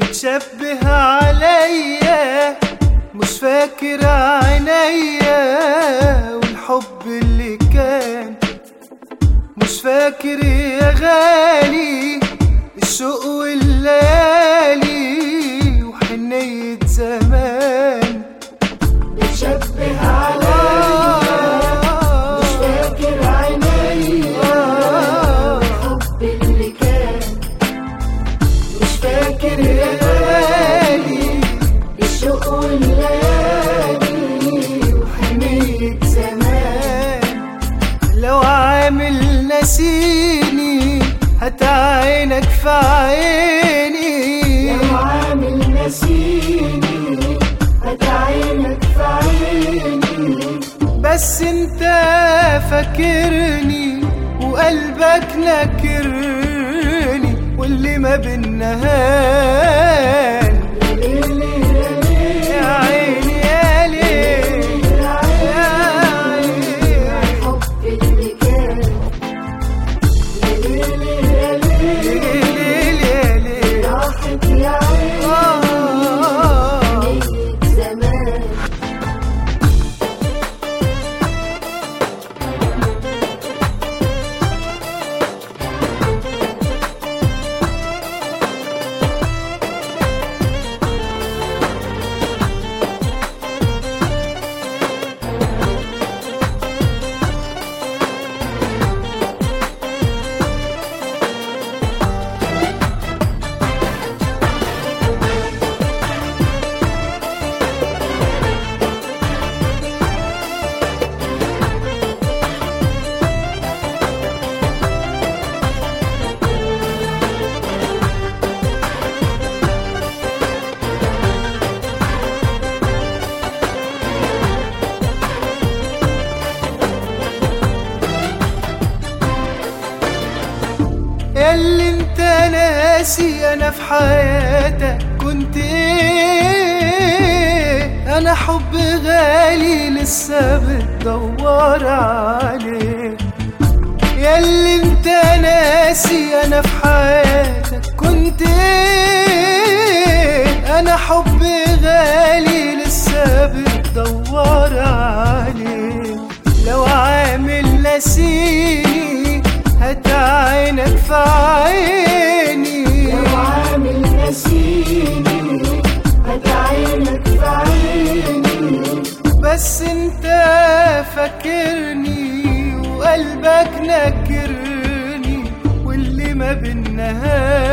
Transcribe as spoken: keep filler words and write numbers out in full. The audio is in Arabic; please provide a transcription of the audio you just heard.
بتشبه عليا، مش فاكر عينيا والحب اللي كان، مش فاكر يا غالي الشوق والليالي وحنية زمان. بتشبه عليا مش فاكر عينيا والحب اللي كان، مش فاكر يا غالي الشوق والليالي وحنية زمان. لو عامل نسيني هات عينك في عيني، لو عامل نسيني هات عينك في عيني، بس انت فاكرني وقلبك ناكرني واللي ما بينا هان. يا عيني يا ليل يا عيني الحب اللي كان، يا ليل يا ليل ليل يا ليل راحت يا عيني حنية زمان. ياللي انت ناسي انا في حياتك كنت ايه، انا حب غالي لسه بتدور عليه. ياللي انت ناسي انا في حياتك كنت ايه، انا حب غالي لسه بتدور عليه. لو عامل نسيني هات عينك في عيني، لو عامل نسيني هات عينك في عيني، بس انت فاكرني وقلبك ناكرني واللي ما بينا